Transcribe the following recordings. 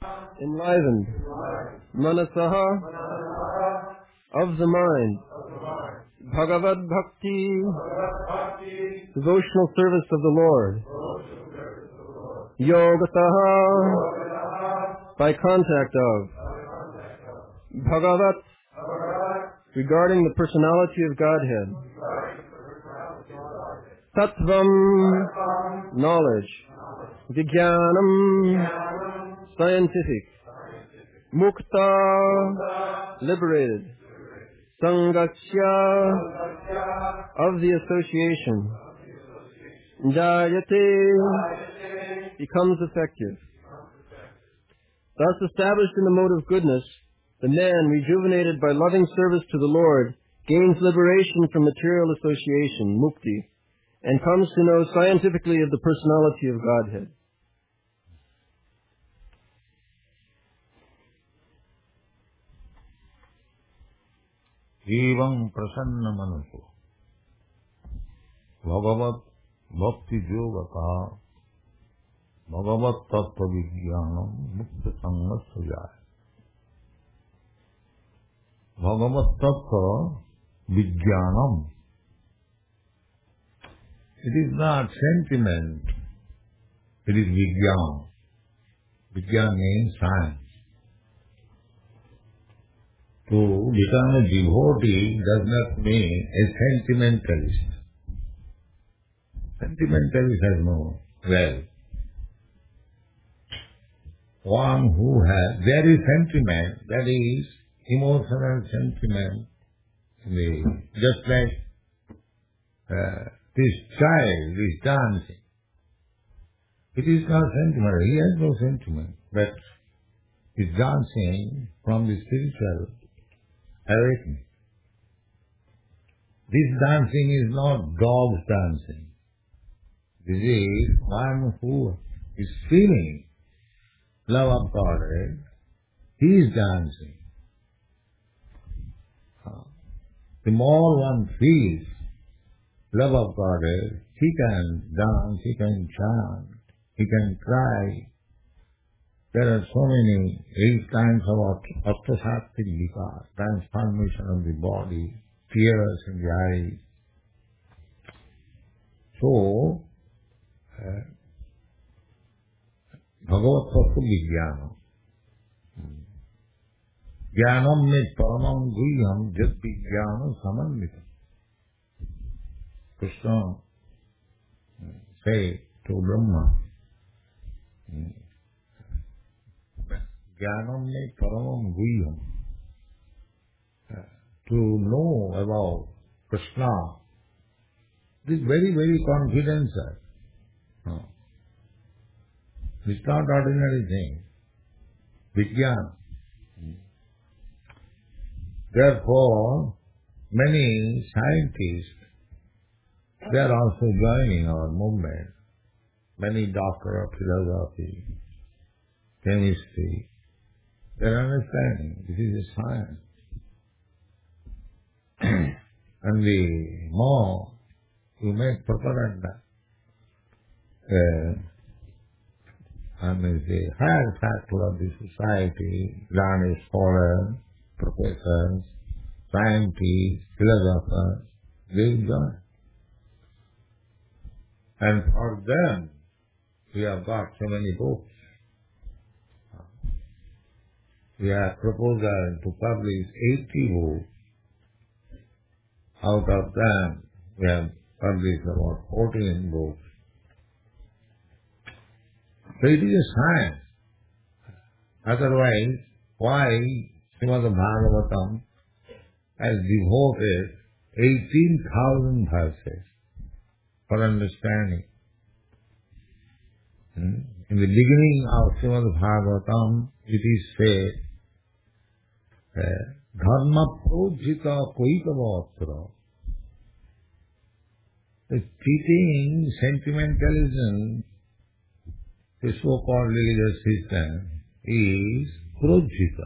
enlivened, manasaha, of the mind, Bhagavad Bhakti, devotional service of the Lord, Yogataha, by contact of, Bhagavat, regarding the personality of Godhead, Tattvam, knowledge, Vijnanam, scientific, Mukta, liberated, Sangasya, of the association, Jayate, becomes effective. Thus established in the mode of goodness, the man, rejuvenated by loving service to the Lord, gains liberation from material association, mukti, and comes to know scientifically of the personality of Godhead. Evam prasanna manaso Bhagavat bhakti yogata Bhagavat tattva vijnanam mukta sangasya Bhagavat tattva vijnanam. It is not sentiment, it is vijnana. Vijnana means science. To become a devotee does not mean a sentimentalist. Sentimentalist has no wealth. One who has, there is sentiment, that is emotional sentiment. Just like this child is dancing. It is not sentiment, he has no sentiment, but is dancing from the spiritual awakening. This dancing is not dogs dancing. This is one who is feeling love of God. He is dancing. The more one feels love of God, he can dance, he can chant, he can cry. There are so many 8 kinds of Ashtasakti vikas, transformation of the body, tears in the eyes. So, Bhagavat Tattva Vijnana. Jnanam me paramam guhyam jat vijnana samanvitam. Krishna say to Brahma, Jnanam me paramam guhyam. To know about Krishna, this is very, very confidential. It's not ordinary thing. Vijnana. Therefore, many scientists, they are also joining our movement. Many doctors of philosophy, chemistry, they are understanding this is a science. And the more you make propaganda, and the higher factor of the society, learned scholars, professors, scientists, philosophers, they will join. And for them, we have got so many books. We have proposal to publish 80 books. Out of them, we have published about 14 books. So it is a science. Otherwise, why Srimad Bhagavatam has devoted 18,000 verses for understanding? In the beginning of Srimad Bhagavatam, it is said, Dharma projita koikavatra. The cheating, sentimentalism, the so-called religious system is projita,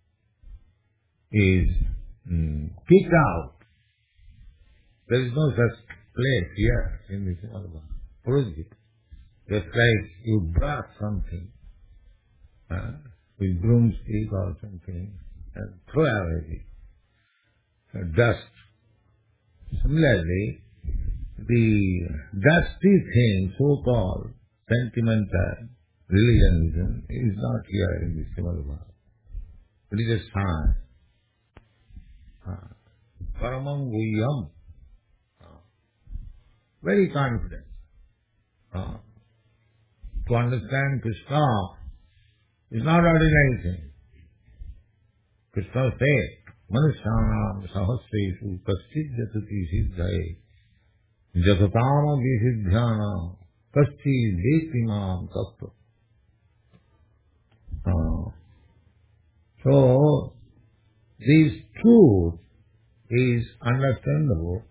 is kicked out. There is no such place here in this world. Projita. Just like you brought something with broomstick or something and throw away the dust. Similarly, the dusty thing, so-called sentimental religion, is not here in the Srimad Bhagavatam. It is a science. Paramam Guhyam. Very confident. To understand Krishna is not ordinary thing. Krishna said, Manusyanam sahasreshu kaschid jatati siddhaye jatatama visidhyana kaschid vetimam tattva. So, this truth is understandable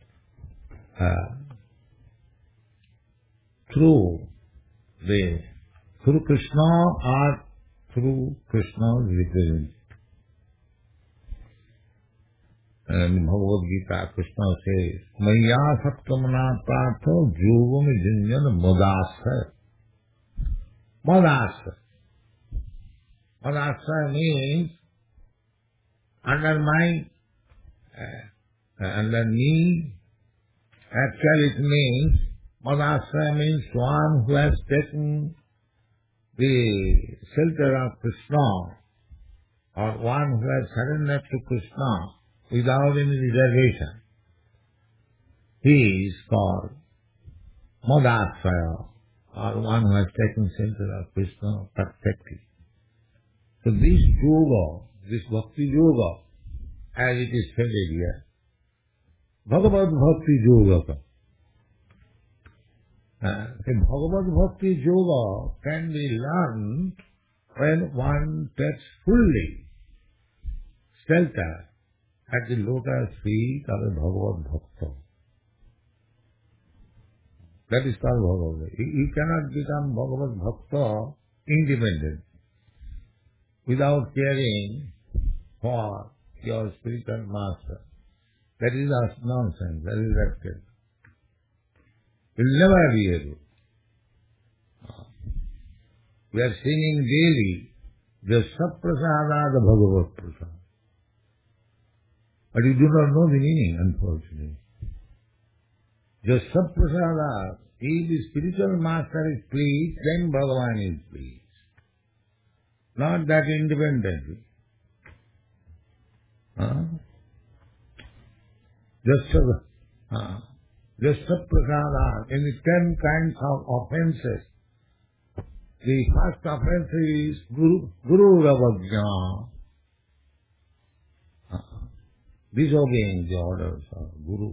through Krishna or through Krishna's representative. And Bhagavad Gita, Krishna says, Maya satkamana pratho jugam jinjan madasa. Madasa. Madasa means under me. Actually it means, Madasa means one who has taken the shelter of Krishna, or one who has surrendered to Krishna without any reservation. He is called Madasaya, or one who has taken shelter of Krishna perfectly. So this yoga, this bhakti yoga, as it is stated here, Bhagavad Bhakti Yoga. The Bhagavad Bhakti Yoga can be learned when one takes fully shelter at the lotus feet of a Bhagavad Bhakta. That is called Bhagavad. You cannot become Bhagavad Bhakta independent without caring for your spiritual master. That is nonsense, that is absurd. You'll never be able. We are singing daily, Jasya Prasada the Bhagavad Prasad. But you do not know the meaning, unfortunately. Jasya Prasada, if the spiritual master is pleased, then Bhagavan is pleased. Not that independently. Jasya Prasada, in the 10 kinds of offenses, the first offense is Guru Ravajna, disobeying the orders of Guru.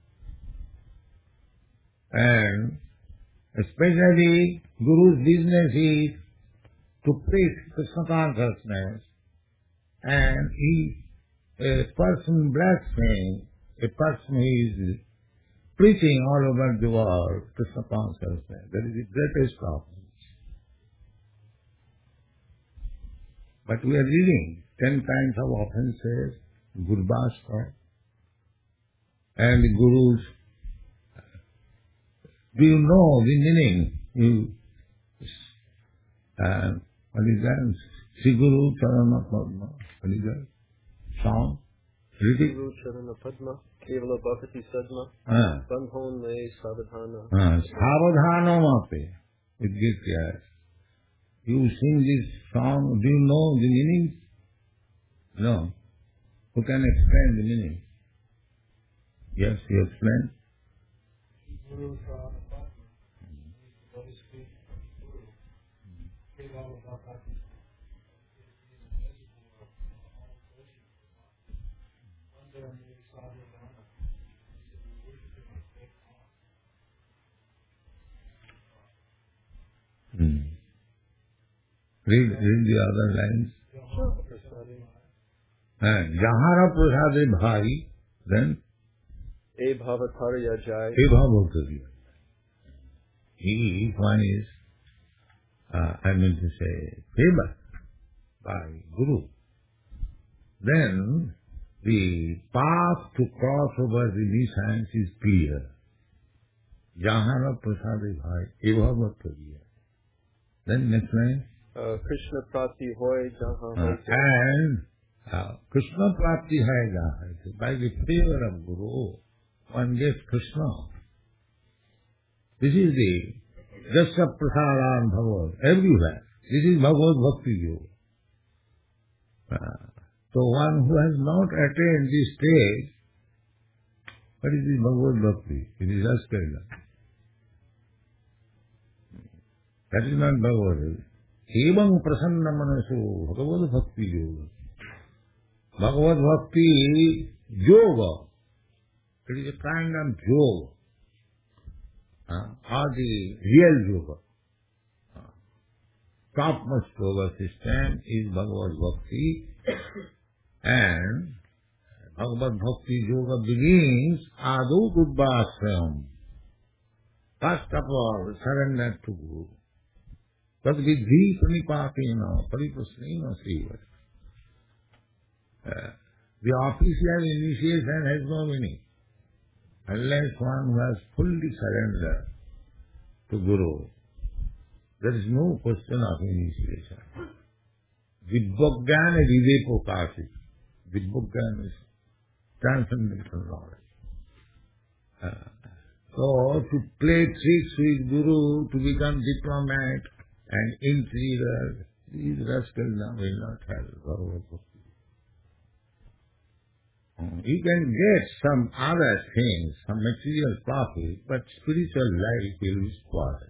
And especially Guru's business is to preach Krishna consciousness, and a person blaspheming, a person who is preaching all over the world Krishna consciousness, that is the greatest offense. But we are reading 10 kinds of offenses, Gurubhashta, and the Gurus. Do you know the meaning? What is that? Sri Guru Charana Padma. What is that? Song? Sri Guru Charana Padma, Kevala Bhakti Sadma, Bandhon Me Savadhana. Savadhana Mape. It gives yes. You sing this song, do you know the meaning? No. Who can explain the meaning? Yes, you explain. Read the other lines. Jahara prasade bhai, then? E bhavatarya jai. E bhavatarya. If one is, favored by Guru, then the path to cross over the Nisans is clear. Jahara prasade bhai, e bhavatarya. Then next line. Krishna Prati hoy jahan hoy. And Krishna Prati hai jahan. By the favor of Guru, one gets Krishna. This is the Jasa Prasadan Bhagavad, everywhere. This is Bhagavad Bhakti Yoga. So one who has not attained this stage, what is this Bhagavad Bhakti? It is Askarila. That is not Bhagavad. Evang prasanna manaso Bhagavad Bhakti Yoga. Bhagavad Bhakti Yoga. It is a kind of yoga. Or the real yoga. Topmost yoga system is Bhagavad Bhakti. And Bhagavad Bhakti Yoga begins Adu Buddhasam. First of all, surrender to Guru. But vidhi pranipatena pariprasnena seva. The official initiation has no meaning unless one who has fully surrendered to Guru. There is no question of initiation. Dibbogyan Videpokasi. Dibbogyan is transcendental knowledge. So, to play tricks with Guru, to become diplomat and intriguer, these rascals will not have Bhagavad Bhakti. You can get some other things, some material profit, but spiritual life will be spoiled.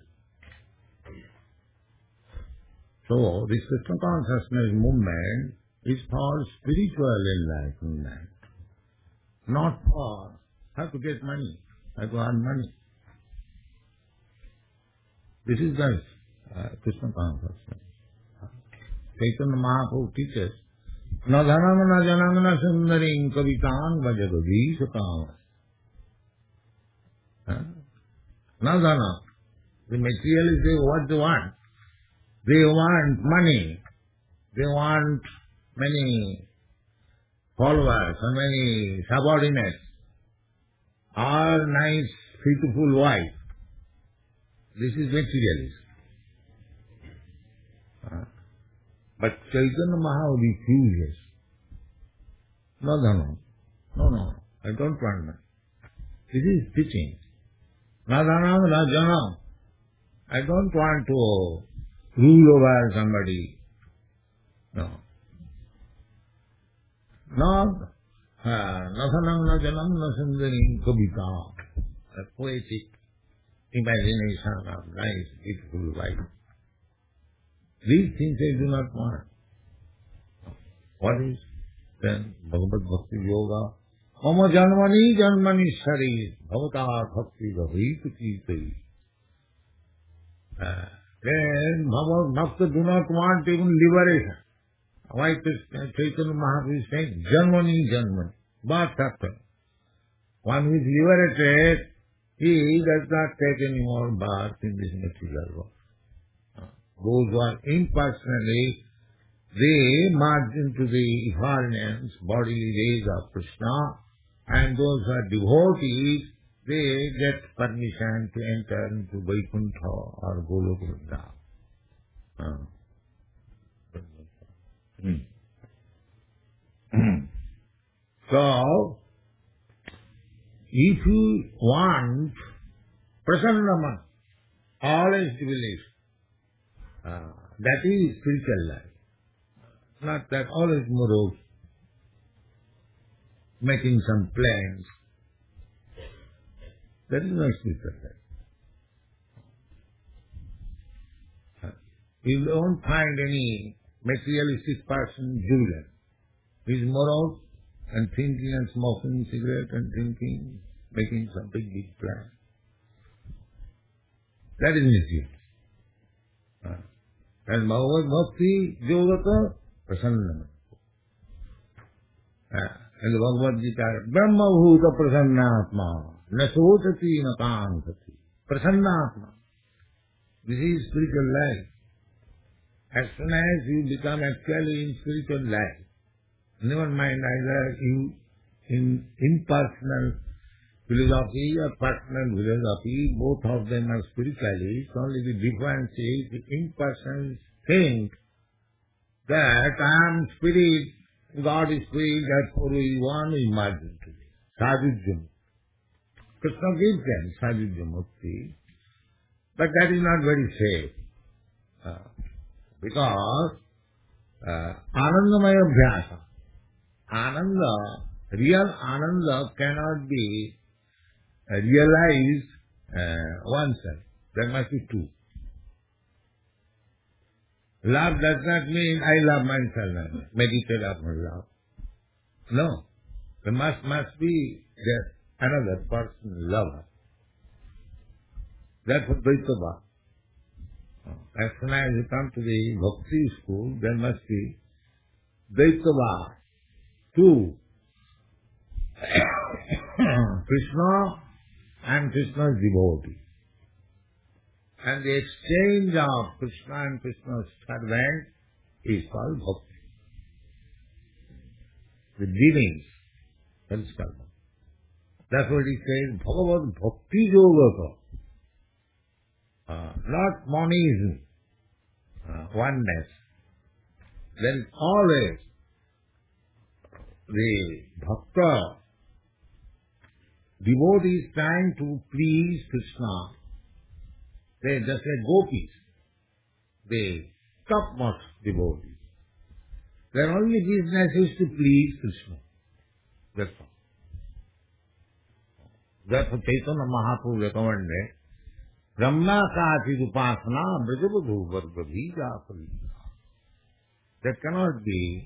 So, this Krishna consciousness movement is for spiritual enlightenment, not for how to get money, how to earn money. This is the Krishna consciousness. Chaitanya Mahaprabhu teaches, na dhanam na janam na sundarim kavitam vajagadi sakam. Na dhanam. The materialists, what they want? They want money. They want many followers and many subordinates. All nice, beautiful wife. This is materialism. But Chaitanya Mahaprabhu refuses. No, I don't want that. This is teaching. Nadhanam, Rajanam. I don't want to rule over somebody. No. Nathanam, Najanam, Nasandarim, Kabita. A poetic imagination of nice, beautiful life. These things I do not want. What is then Bhagavad Bhakti Yoga? Mama janmani janmani shari bhavata bhakti bhavitu kītai. Then Bhagavad Bhakti do not want even liberation. Why Chaitanya Mahaprabhu is saying janmani, birth after. One who is liberated, he does not take any more birth in this material world. Those who are impersonally, they merge into the effulgence, bodily rays of Krishna, and those who are devotees, they get permission to enter into Vaikuntha or Golokunda. So, if you want Prasannama, always believe, that is spiritual life. Not that always morose, making some plans. That is not spiritual life. You don't find any materialistic person jubilant. He is morose and thinking and smoking cigarette and drinking, making some big plan. That is misuse. And Bhagavad Bhakti Yoga Prasanna. And the Bhagavad Gita, Brahma Bhuta Prasannatma, Nasotati Nakankati. Prasannatma. This is spiritual life. As soon as you become actually in spiritual life, never mind either you in impersonal philosophy or personal philosophy, both of them are spiritualists. Only the difference is the impersonal think that I am spirit, God is spirit, therefore we want to imagine to me. Sadhujya Mukti. Krishna gives them Sadhujya Mukti, but that is not very safe. Because Anandamaya Abhyasa, Ananda, real Ananda cannot be realized oneself. There must be two. Love does not mean I love myself and meditate upon love. No. There must be another person lover. That's what Vaishnava. As soon as you come to the Bhakti school, there must be Vaishnava, two. Krishna and Krishna's devotee. And the exchange of Krishna and Krishna's servant is called Bhakti. The dealings, that is called Bhakti. That's what he says, Bhagavad Bhakti Yoga. Not monism, oneness. There is always the bhakta, devotees trying to please Krishna. They just like gopis, the topmost devotees. Their only business is to please Krishna. That's all. Therefore Chaitanya Mahaprabhu recommended Brahmakati Upasana Brajavadhu Varga Bhija Parita. There cannot be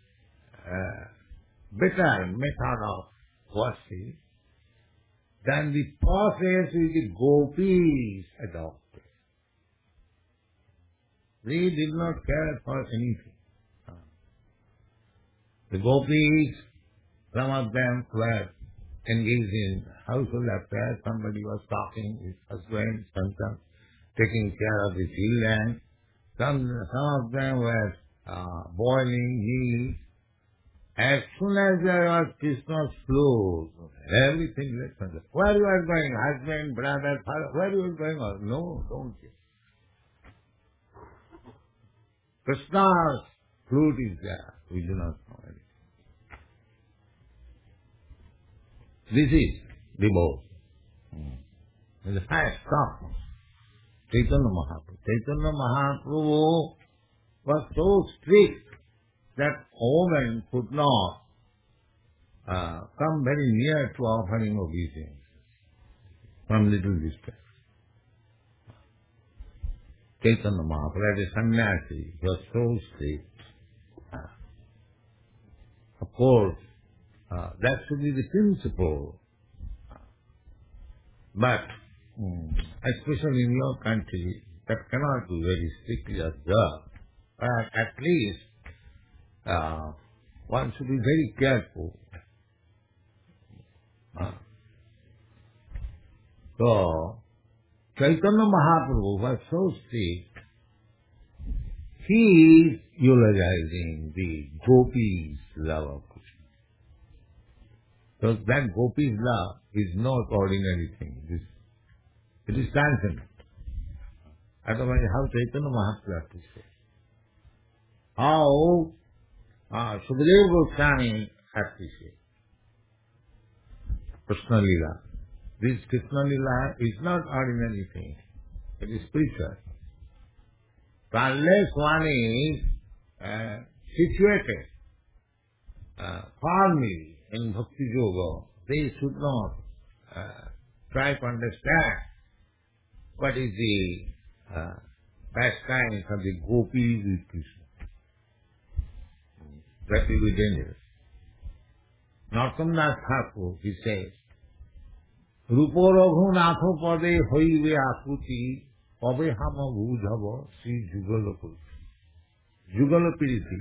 a better method of worship than the process which the gopis adopted. They did not care for anything. The gopis, some of them were engaged in household affairs. Somebody was talking with husband, sometimes taking care of the children. Some of them were boiling meat. As soon as there was Krishna's flow, everything left on the where you are going, husband, brother, father, where you are going? No, don't you. Krishna's flute is there. We do not know anything. This is devotion. The highest cosmos. Chaitanya Mahaprabhu. Chaitanya Mahaprabhu was so strict that woman could not come very near to offering obeisance from little distance. Chaitanya Mahaprabhu, as a sannyasi, he was so strict. Of course, that should be the principle. But, especially in your country, that cannot be very strictly observed. But at least, one should be very careful. So, Chaitanya Mahaprabhu was so strict, he is eulogizing the gopis' love of Krishna. So that gopis' love is not ordinary thing. It is transcendent. Otherwise, how Chaitanya Mahaprabhu has to say? How Sukadeva Goswami has to say? Krishna Lila. This Krishna Lila is not ordinary thing. It is spiritual. So unless one is situated firmly in Bhakti Yoga, they should not try to understand what is the pastime of the gopis with Krishna. That will be dangerous. Narottam Thakur, he says, Rupo Raghunatho Pade Hoive Akuti Pabe Hama Bhujava Sri Jugalapuriti. Jugalapuriti,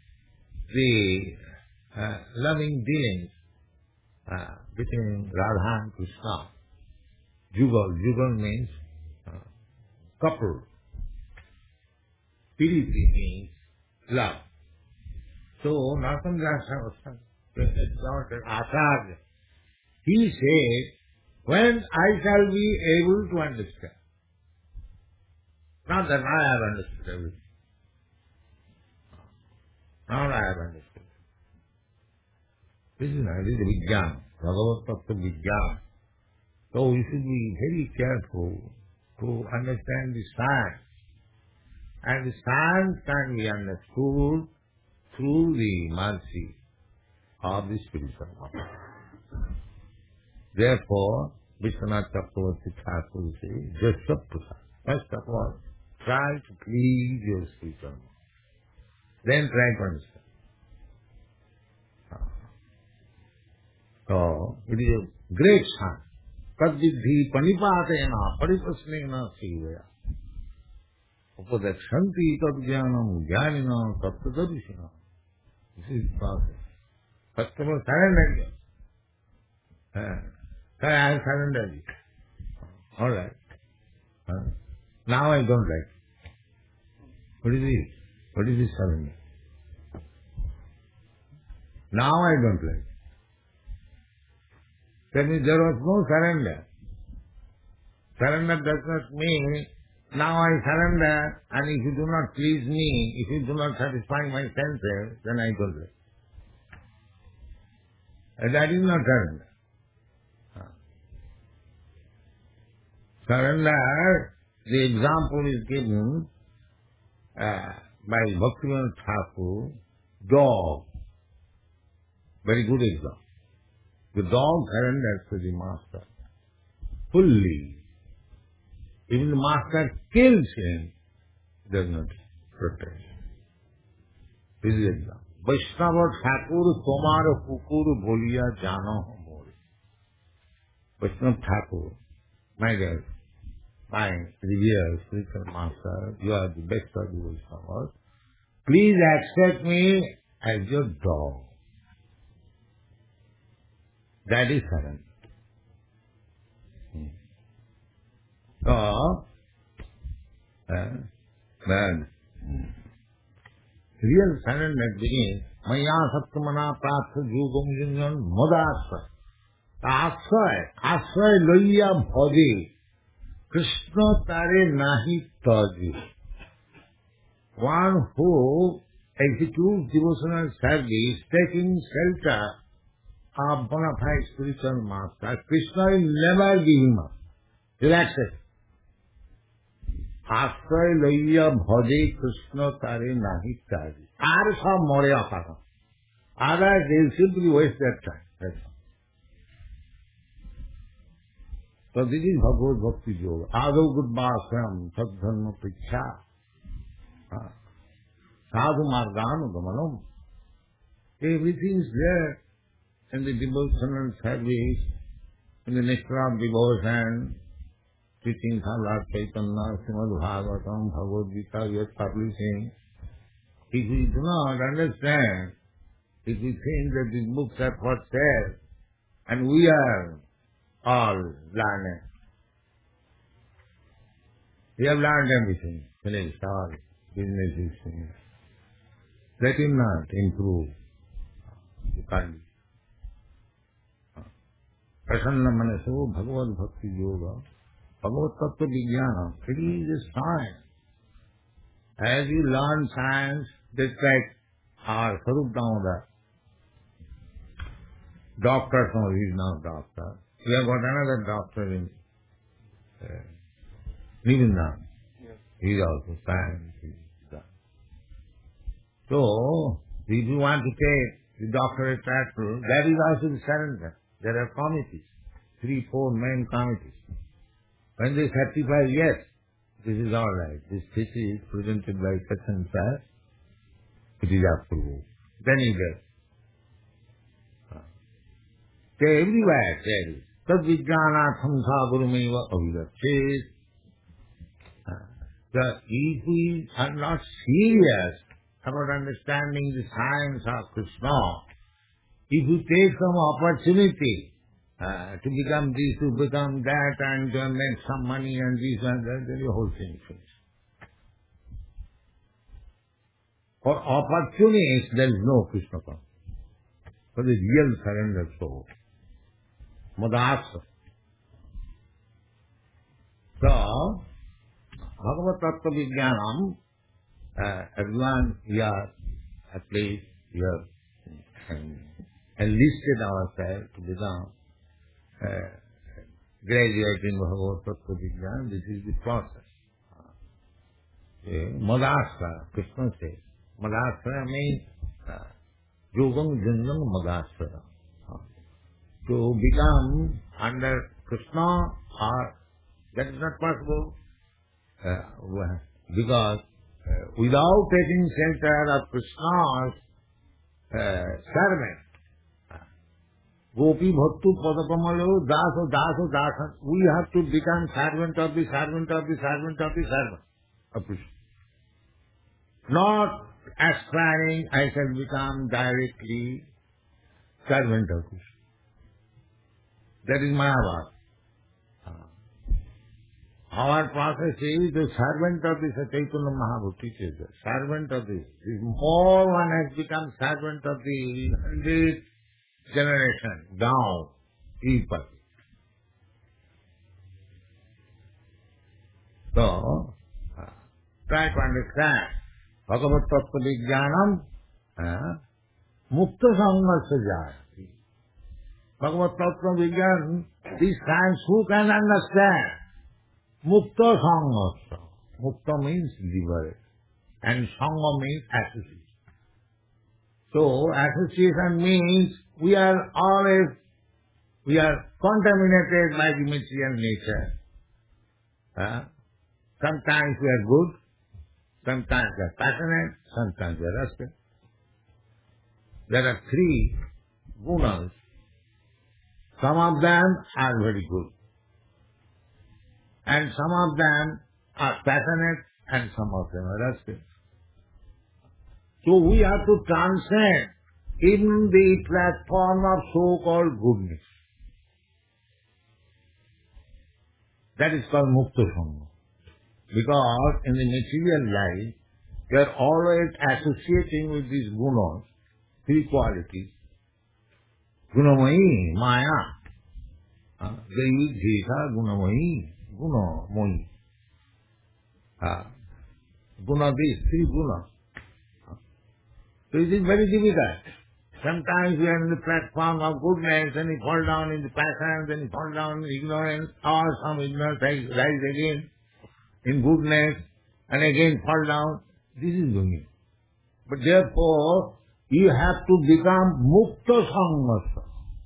the loving dealings between Radha and Krishna. Jugal means couple. Piriti means love. So, Narottam Thakur, Acharya, he said, when I shall be able to understand, not that I have understood everything, Now I have understood. This is Vijnana, Bhagavad Tattva Vijnana. So we should be very careful to understand the science. And the science can be understood through the mercy of the spiritual master. Therefore, Vishwanath Chakravarti Thakur says, just up to that. First of all, try to please your spiritual master. Then try to understand. So, it is a great science. Tadvidhi panipatena paripasnena sivaya. Upadakṣanti tadjnanam jnanina tattvadarishina. This is the process. First of all, surrender. I have surrendered. All right. Now I don't like. What is it? What is this surrender? Now I don't like. That means there was no surrender. Surrender does not mean, now I surrender, and if you do not please me, if you do not satisfy my senses, then I don't like. And that is not surrender. Surrender, the example is given by Bhaktivinoda Thakur, dog. Very good example. The dog surrenders to the master fully. Even the master kills him, he does not protest. This is the example. Vaishnava Thakur tomar kukur boliya jano more. Vaishnava Thakur, my dear, my revered spiritual master, you are the best of the Vaishnavas. Please accept me as your dog. That is surrender. So, then, real surrender begins, Maya Sattamana Pratha Yugam Junjan Modasva. Asray Loya Bhadi. Krishna Tare Nahi Taji. One who executes devotional service, taking shelter of bona fide spiritual master, Krishna will never give him up. Relax it. Asray Loya Bhadi Krishna Tare Nahi Taji. Arsa Morya Paka. Otherwise they will simply waste their time. That's all. So this is Bhagavad Bhakti Yoga. Ado Gudbhasam Sadharma Pricha. Sadhu Marganu Gamanam. Everything is there in the devotional service, in the nectar of devotion, teachings of Lord Chaitanya, Srimad Bhagavatam, Bhagavad Gita, we are publishing. If we do not understand, if we think that these books are for sale, and we are all learned, we have learned everything, finished, all business is finished. Let him not improve the condition. Prasanna Manaso Bhagavad Bhakti Yoga, Bhagavad Tattva Vijnana, it is a science. As you learn science, just like our Sarup Damodar, doctor, no, he is not doctor. We have got another doctor in Nivindam. He is also science. So, if you want to take the doctorate title, that is also the surrender. There are committees, 3-4 main committees. When they certify, yes, this is all right, this thesis is presented by such and such, it is approved. Then you get. They everywhere there is. Tad vijnanatham sadhurumeva avidachet. If we are not serious about understanding the science of Krishna, if we take some opportunity to become this, to become that, and to make some money and this and that, then the whole thing is finished. For opportunists, there is no Krishna consciousness. For the real surrender soul, Madhasa. So, Bhagavad Tattva Vijnanam, everyone here at least we have enlisted ourselves to become graduate in Bhagavad Tattva Vijnana. This is the process. Madhasra, Krishna says. Madhasra means Yogam Janjam Madhasra. To become under Krishna, or that is not possible because without taking shelter of Krishna's servant, Gopi Bhattu Padakamalu Daso, we have to become servant of the servant of the servant of the servant of Krishna. Not aspiring I shall become directly servant of Krishna. That is Mahabharata. Our process is the servant of the Chaitanya Mahaprabhu teaches us. Servant of this. More one has become servant of the 100th generation down people. So, try to understand. Bhagavad Tattva Vijnanam Mukta Sanghasya Jayati. Bhagavad Tattva Vijnanam, these kinds who can understand? Mukta Sanghasya. Mukta means liberate. And Sangha means association. So, association means we are contaminated by the material nature. Sometimes we are good, sometimes we are passionate, sometimes we are restless. There are three gunas. Some of them are very good. And some of them are passionate and some of them are restless. So we have to transcend in the platform of so-called goodness. That is called Mukta Sangha. Because in the material life, we are always associating with these gunas, three qualities. Gunamayi, Maya. Devi, Jeta, Gunamayi, Gunamoyi. Guna, these three gunas. So it is very difficult. Sometimes we are in the platform of goodness, then we fall down in the passion, then we fall down in ignorance, or some ignorance rise again in goodness, and again fall down. This is doing it. But therefore, you have to become Mukta Sanghasya.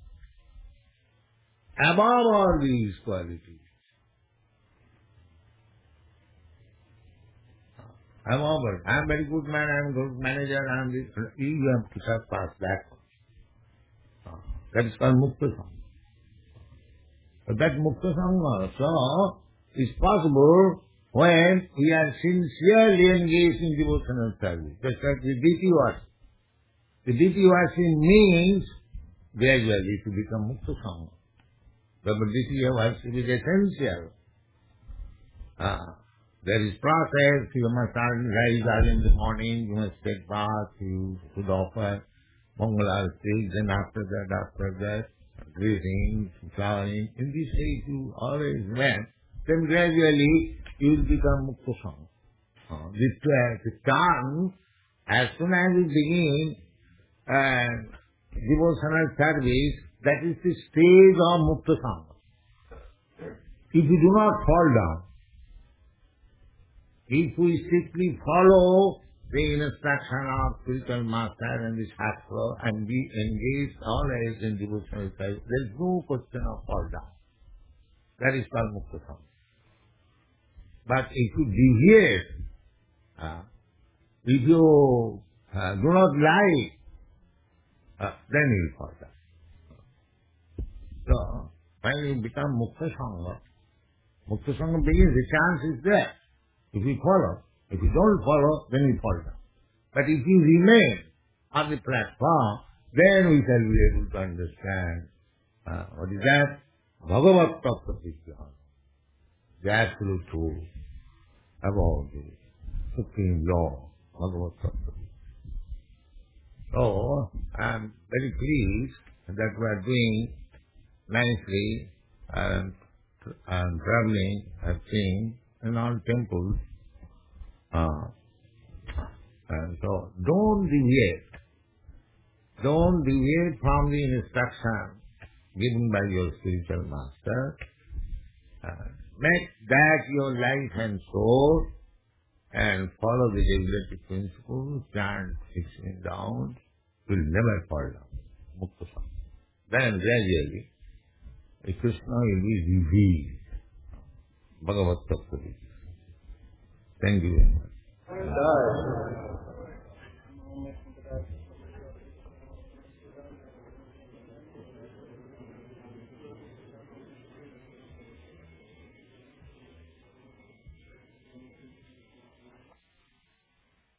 Above all these qualities. I am a very good man, I am a good manager, I am this. You have to surpass that one. That is called Mukta Sangha. But that Mukta Sangha so is possible when we are sincerely engaged in devotional service. Just like the Diti-Vasi. The Diti-Vasi means gradually to become Mukta Sangha. But Diti-Vasi is essential. There is process, you must rise early in the morning, you must take bath, you should offer Mangalarti, then after that, greetings, flowering. In this way you always went, then gradually you will become Mukta Sangha. The tongue, as soon as you begin devotional service, that is the stage of Mukta Sangha. If you do not fall down, if we strictly follow the instruction of spiritual master and the Shastra and be engaged always in devotional service, there is no question of fall down. That is called Mukta Sangha. But if you deviate, if you do not like, then you will fall down. So, when you become Mukta Sangha begins, the chance is there. If you follow, if you don't follow, then you fall down. But if you remain on the platform, then we shall be able to understand what is that? Bhagavad Tattva Vijnana. The absolute truth about the supreme law, Bhagavad Tattva Vijnana. So, I am very pleased that we are doing nicely and traveling, I've seen in all temples, And so don't deviate. Don't deviate from the instruction given by your spiritual master. Make that your life and soul and follow the regulative principles, chant 16 rounds, will never fall down. Mukta Sangha. Then gradually, Krishna will be revealed. Bhagavad Tattva. Thank you very much.